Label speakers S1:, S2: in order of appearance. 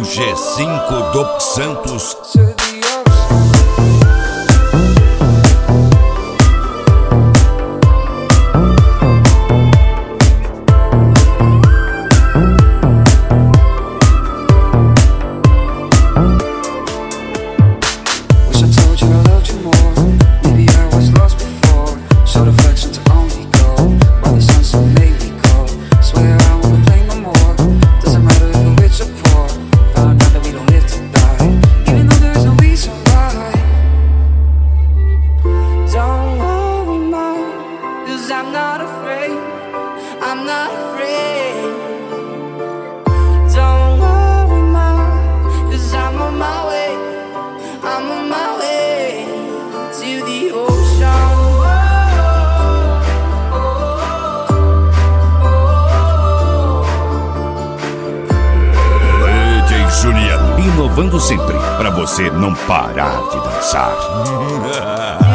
S1: G5 do Santos.
S2: I'm not afraid. Don't worry, ma, 'cause I'm on my way. I'm on my way to the ocean.
S1: DJ Juliano, inovando sempre pra você não parar de dançar.